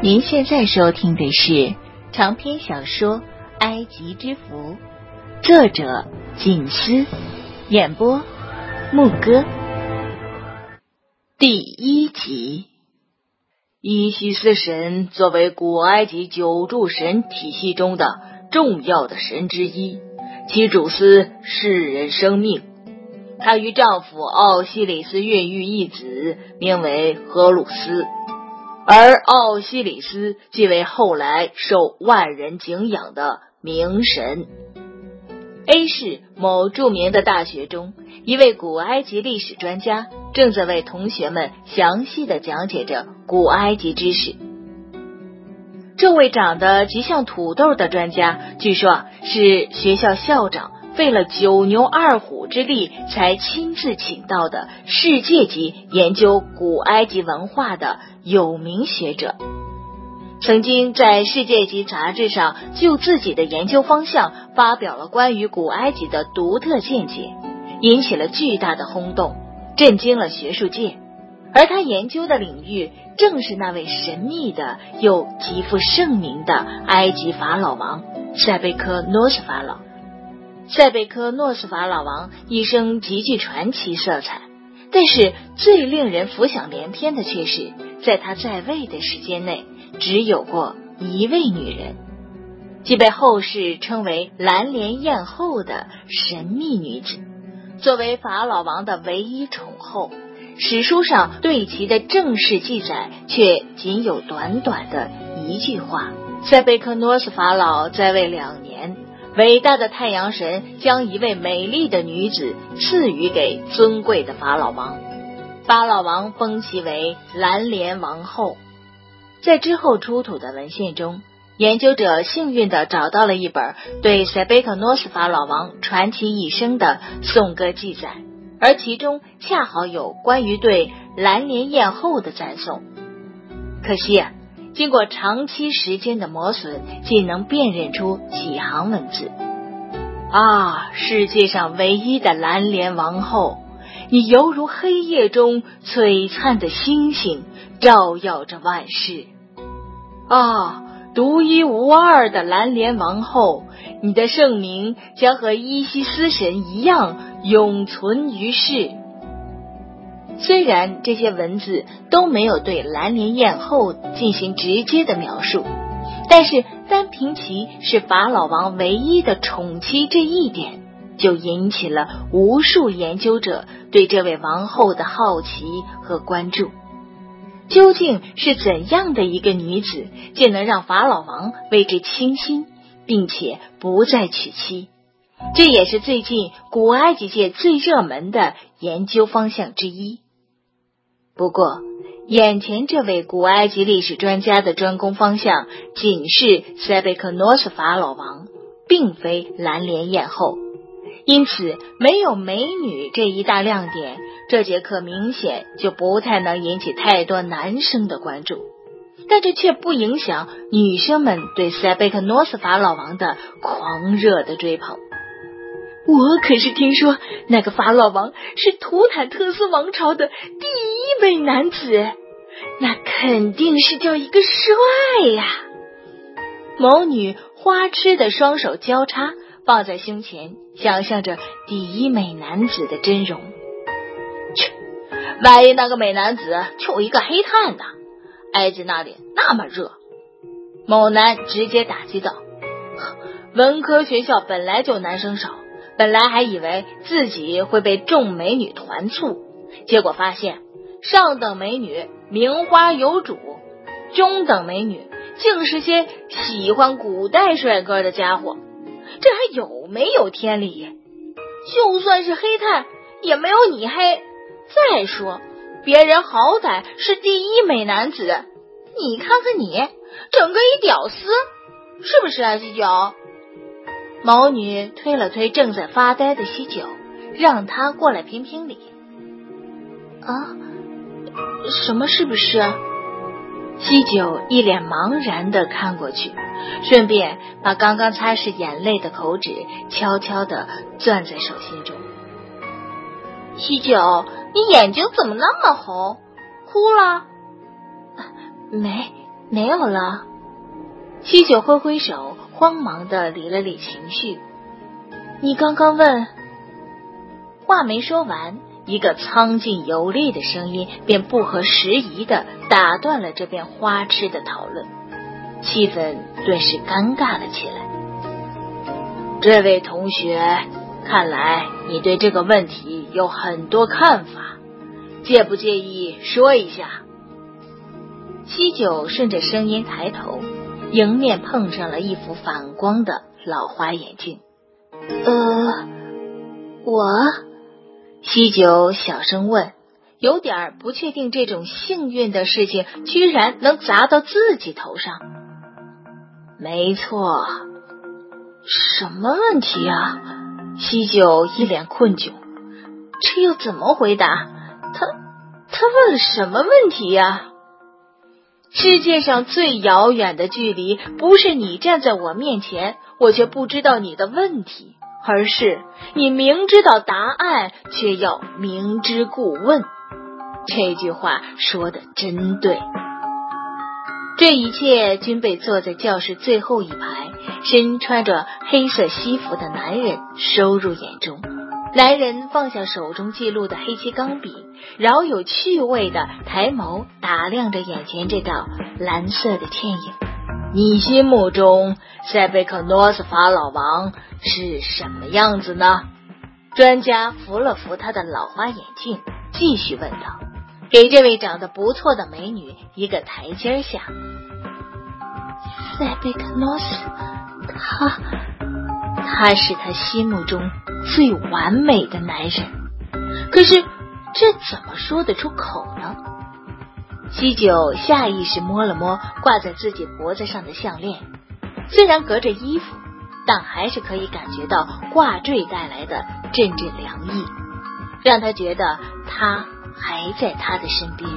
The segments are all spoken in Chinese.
您现在收听的是长篇小说《埃及之福》，作者锦思，演播牧歌，第1集。 伊西斯神作为古埃及9柱神体系中的重要的神之一，其主司世人生命。她与丈夫奥西里斯孕育一子，名为荷鲁斯，而奥西里斯即为后来受万人敬仰的冥神。A 市某著名的大学中，一位古埃及历史专家正在为同学们详细地讲解着古埃及知识。这位长得极像土豆的专家，据说是学校校长费了9牛2虎之力才亲自请到的世界级研究古埃及文化的有名学者，曾经在世界级杂志上就自己的研究方向发表了关于古埃及的独特见解，引起了巨大的轰动，震惊了学术界。而他研究的领域正是那位神秘的又极负盛名的埃及法老王塞贝科诺斯法老。塞贝科诺斯法老王一生极具传奇色彩，但是最令人浮想联翩的却是，在他在位的时间内只有过一位女人，即被后世称为蓝莲艳后的神秘女子。作为法老王的唯一宠后，史书上对其的正式记载却仅有短短的一句话：塞贝科诺斯法老在位2年，伟大的太阳神将一位美丽的女子赐予给尊贵的法老王，法老王封其为蓝莲王后。在之后出土的文献中，研究者幸运地找到了一本对塞贝克诺斯法老王传奇一生的颂歌记载，而其中恰好有关于对蓝莲艳后的赞颂。可惜经过长期时间的磨损，仅能辨认出几行文字。世界上唯一的蓝莲王后，你犹如黑夜中璀璨的星星，照耀着万世。独一无二的蓝莲王后，你的盛名将和伊西斯神一样永存于世。虽然这些文字都没有对蓝莲艳后进行直接的描述，但是单凭其是法老王唯一的宠妻这一点，就引起了无数研究者对这位王后的好奇和关注。究竟是怎样的一个女子，竟能让法老王为之倾心，并且不再娶妻？这也是最近古埃及界最热门的研究方向之一。不过，眼前这位古埃及历史专家的专攻方向仅是塞贝克诺斯法老王，并非蓝莲艳后，因此没有美女这一大亮点，这节课明显就不太能引起太多男生的关注。但这却不影响女生们对塞贝克诺斯法老王的狂热的追捧。我可是听说那个法老王是图坦特斯王朝的第一美男子，那肯定是叫一个帅呀！某女花痴的双手交叉放在胸前，想象着第一美男子的真容。万一那个美男子就一个黑炭呢？埃及那里那么热。某男直接打击道：文科学校本来就男生少，本来还以为自己会被众美女团簇，结果发现上等美女名花有主，中等美女竟是些喜欢古代帅哥的家伙，这还有没有天理？就算是黑炭也没有你黑。再说别人好歹是第一美男子，你看看你整个一屌丝，是不是啊西九？某女推了推正在发呆的西九，让他过来评评理。什么是不是？西九一脸茫然地看过去，顺便把刚刚擦拭眼泪的口纸悄悄地攥在手心中。西九，你眼睛怎么那么红？哭了？没， 没有了。西九挥挥手，慌忙地理了理情绪。你刚刚问……话没说完，一个苍劲有力的声音便不合时宜地打断了这边花痴的讨论，气氛顿时尴尬了起来。这位同学，看来你对这个问题有很多看法，介不介意说一下？西九顺着声音抬头，迎面碰上了一副反光的老花眼镜。我？西九小声问，有点不确定这种幸运的事情居然能砸到自己头上。没错。什么问题啊？西九一脸困窘，这又怎么回答？他问了什么问题呀？世界上最遥远的距离，不是你站在我面前，我却不知道你的问题，而是你明知道答案，却要明知故问。这句话说得真对。这一切均被坐在教室最后一排身穿着黑色西服的男人收入眼中。男人放下手中记录的黑漆钢笔，饶有趣味的抬眸打量着眼前这道蓝色的倩影。你心目中塞贝克诺斯法老王是什么样子呢？专家扶了扶他的老花眼镜，继续问道，给这位长得不错的美女一个台阶下。塞贝克诺斯，他是他心目中最完美的男人，可是这怎么说得出口呢？西九下意识摸了摸挂在自己脖子上的项链，虽然隔着衣服，但还是可以感觉到挂坠带来的阵阵凉意，让他觉得他还在他的身边。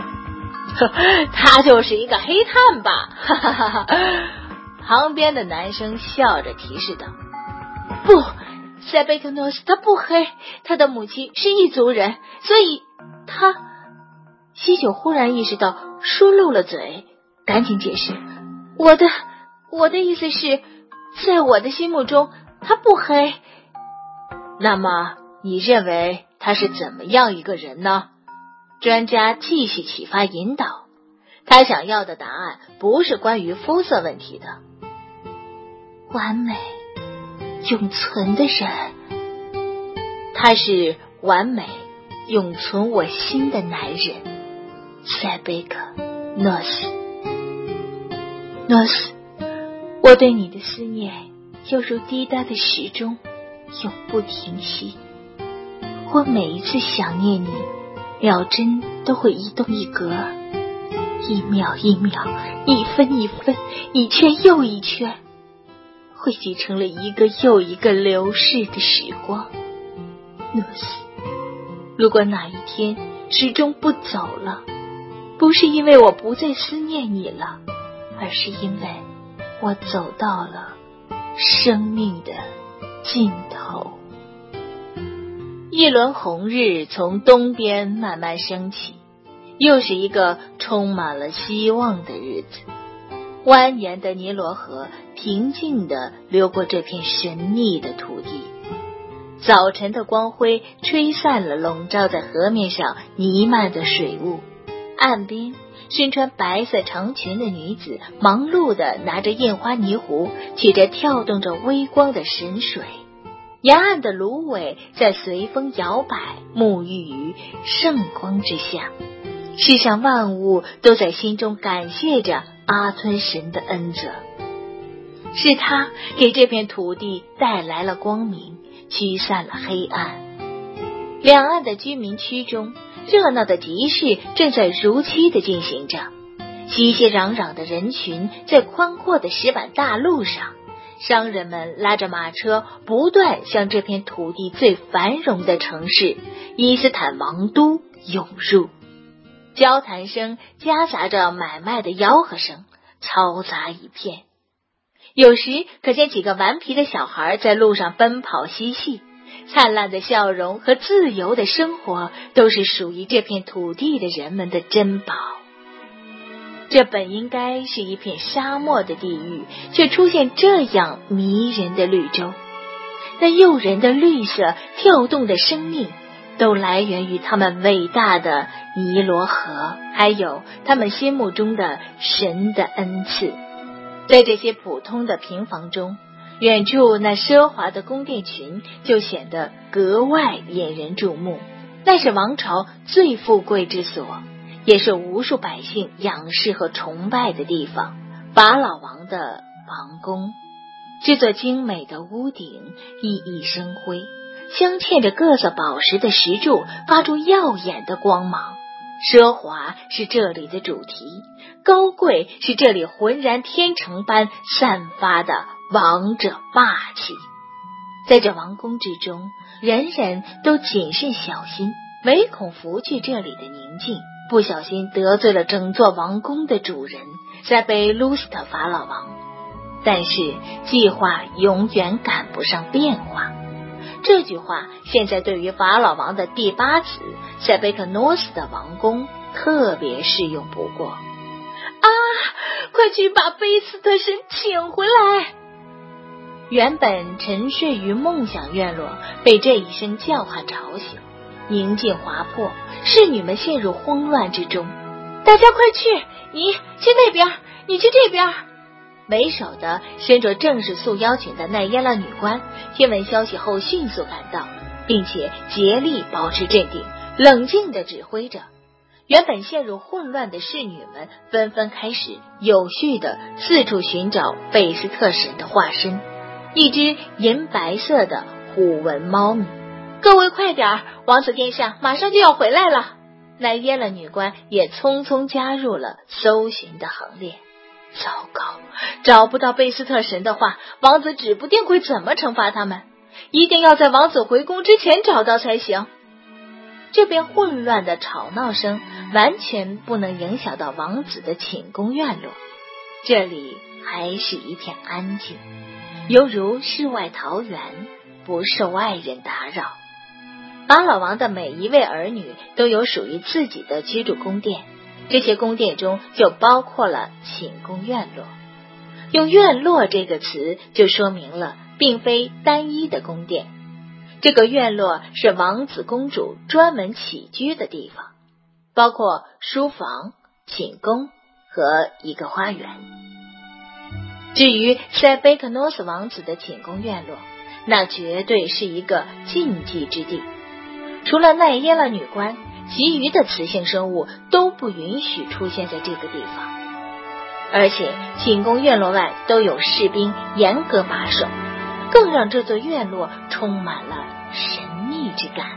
他就是一个黑炭吧，哈哈哈哈。旁边的男生笑着提示道，不，塞贝克诺斯他不黑，他的母亲是异族人，所以他……西九忽然意识到说漏了嘴，赶紧解释，我的意思是，在我的心目中他不黑。那么你认为他是怎么样一个人呢？专家继续启发引导，他想要的答案不是关于肤色问题的。完美永存的人，他是完美永存我心的男人，塞贝克诺斯。诺斯，我对你的思念犹如滴答的时钟，永不停息。我每一次想念你，秒针都会一动一格，一秒一秒，一分一分，一圈又一圈，汇集成了一个又一个流逝的时光。诺斯，如果哪一天时钟不走了，不是因为我不再思念你了，而是因为我走到了生命的尽头。一轮红日从东边慢慢升起，又是一个充满了希望的日子。蜿蜒的尼罗河平静地流过这片神秘的土地，早晨的光辉吹散了笼罩在河面上弥漫的水雾。岸边身穿白色长裙的女子忙碌地拿着印花泥壶，取着跳动着微光的神水。沿岸的芦苇在随风摇摆，沐浴于圣光之下。世上万物都在心中感谢着阿吞神的恩泽，是他给这片土地带来了光明，驱散了黑暗。两岸的居民区中，热闹的集市正在如期地进行着，熙熙攘攘的人群在宽阔的石板大路上，商人们拉着马车不断向这片土地最繁荣的城市伊斯坦王都涌入。交谈声夹杂着买卖的吆喝声，嘈杂一片。有时可见几个顽皮的小孩在路上奔跑嬉戏，灿烂的笑容和自由的生活都是属于这片土地的人们的珍宝。 这本应该是一片沙漠的地狱，却出现这样迷人的绿洲。那诱人的绿色，跳动的生命，都来源于他们伟大的尼罗河，还有他们心目中的神的恩赐。在这些普通的平房中，远处那奢华的宫殿群就显得格外引人注目。那是王朝最富贵之所，也是无数百姓仰视和崇拜的地方——法老王的王宫。这座精美的屋顶熠熠生辉，镶嵌着各色宝石的石柱发出耀眼的光芒。奢华是这里的主题，高贵是这里浑然天成般散发的王者霸气。在这王宫之中，人人都谨慎小心，唯恐拂去这里的宁静，不小心得罪了整座王宫的主人塞贝鲁斯特法老王。但是计划永远赶不上变化，这句话现在对于法老王的第8子塞贝克诺斯的王宫特别适用不过。快去把贝斯特神请回来！原本沉睡于梦想院落被这一声叫唤吵醒，宁静划破，侍女们陷入慌乱之中。大家快去，你去那边，你去这边。为首的身着正式束腰裙的奈耶拉女官听闻消息后迅速赶到，并且竭力保持镇定，冷静地指挥着。原本陷入混乱的侍女们纷纷开始有序地四处寻找贝斯特神的化身，一只银白色的虎纹猫咪。各位快点，王子殿下马上就要回来了。奈耶拉女官也匆匆加入了搜寻的行列。糟糕，找不到贝斯特神的话，王子指不定会怎么惩罚他们，一定要在王子回宫之前找到才行。这边混乱的吵闹声完全不能影响到王子的寝宫院落，这里还是一片安静，犹如世外桃源，不受外人打扰。法老王的每一位儿女都有属于自己的居住宫殿，这些宫殿中就包括了寝宫院落。用院落这个词就说明了并非单一的宫殿，这个院落是王子公主专门起居的地方，包括书房、寝宫和一个花园。至于塞贝克诺斯王子的寝宫院落，那绝对是一个禁忌之地，除了奈耶拉女官，其余的雌性生物都不允许出现在这个地方，而且寝宫院落外都有士兵严格把守，更让这座院落充满了神秘之感。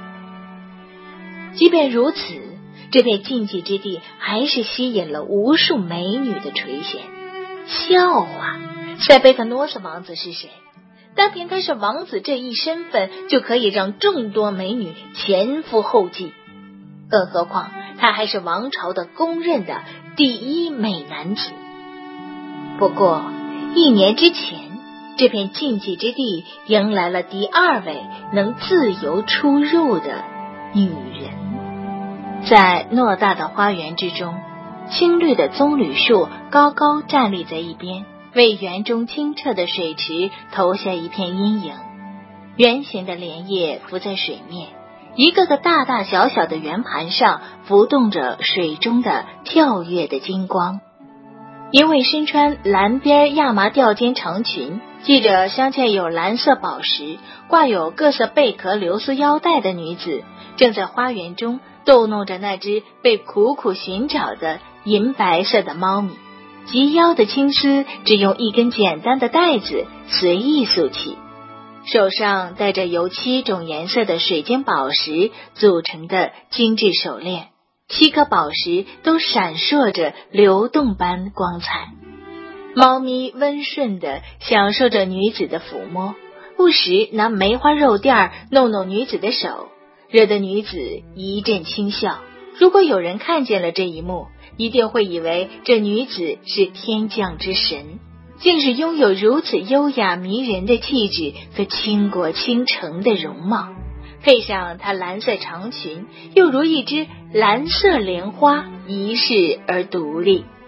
即便如此，这片禁忌之地还是吸引了无数美女的垂涎。笑话，塞贝克诺斯王子是谁？单凭他是王子这一身份，就可以让众多美女前赴后继，更何况他还是王朝的公认的第一美男子。不过1年之前，这片禁忌之地迎来了第2位能自由出入的女人。在偌大的花园之中，青绿的棕榈树高高站立在一边，为园中清澈的水池投下一片阴影。圆形的莲叶浮在水面，一个个大大小小的圆盘上浮动着水中的跳跃的金光。一位身穿蓝边亚麻吊肩长裙，系着镶嵌有蓝色宝石、挂有各色贝壳流苏腰带的女子，正在花园中逗弄着那只被苦苦寻找的银白色的猫咪。及腰的青丝只用一根简单的带子随意束起，手上戴着由7种颜色的水晶宝石组成的精致手链，7颗宝石都闪烁着流动般光彩。猫咪温顺地享受着女子的抚摸，不时拿梅花肉垫弄弄女子的手，惹得女子一阵轻笑。如果有人看见了这一幕，一定会以为这女子是天降之神，竟是拥有如此优雅迷人的气质和倾国倾城的容貌，配上她蓝色长裙，又如一只蓝色莲花，遗世而独立。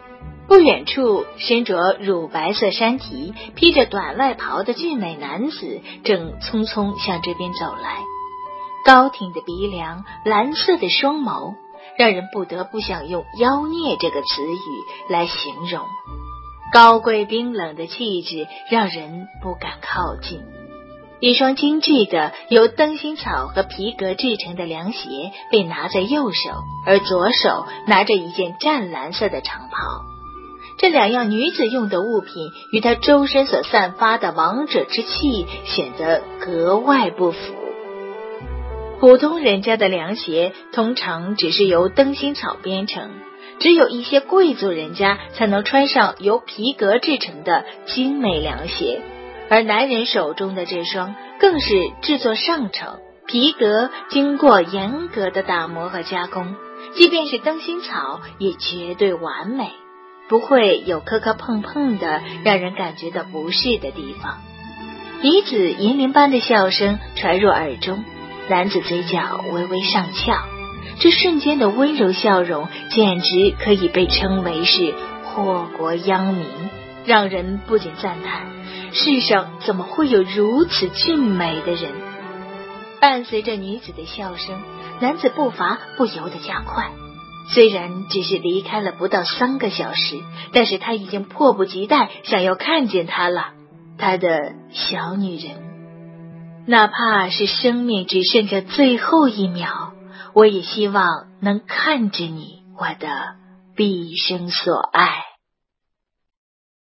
不远处，身着乳白色衫提、披着短外袍的俊美男子正匆匆向这边走来。高挺的鼻梁，蓝色的双眸，让人不得不想用妖孽这个词语来形容。高贵冰冷的气质让人不敢靠近。一双精致的由灯芯草和皮革制成的凉鞋被拿在右手，而左手拿着一件湛蓝色的长袍。这两样女子用的物品与她周身所散发的王者之气显得格外不符。普通人家的凉鞋通常只是由灯芯草编成，只有一些贵族人家才能穿上由皮革制成的精美凉鞋，而男人手中的这双更是制作上乘，皮革经过严格的打磨和加工，即便是灯芯草也绝对完美，不会有磕磕碰碰的让人感觉到不适的地方。女子银铃般的笑声传入耳中，男子嘴角微微上翘，这瞬间的温柔笑容简直可以被称为是祸国殃民，让人不禁赞叹，世上怎么会有如此俊美的人。伴随着女子的笑声，男子步伐不由得加快。虽然只是离开了不到3个小时，但是他已经迫不及待想要看见她了，他的小女人。哪怕是生命只剩下最后1秒，我也希望能看着你，我的毕生所爱。